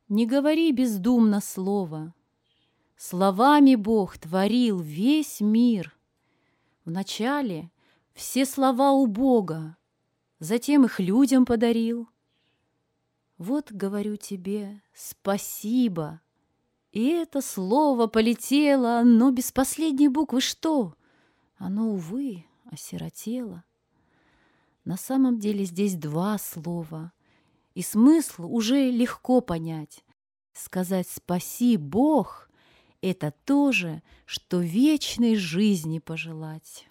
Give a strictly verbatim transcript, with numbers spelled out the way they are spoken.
Не говори бездумно слова. Словами Бог творил весь мир. Вначале все слова у Бога, затем их людям подарил. Вот, говорю тебе, спасибо. И это слово полетело, но без последней буквы что? Оно, увы, осиротело. На самом деле здесь два слова, и смысл уже легко понять. Сказать «спаси, Бог» — это то же, что вечной жизни пожелать.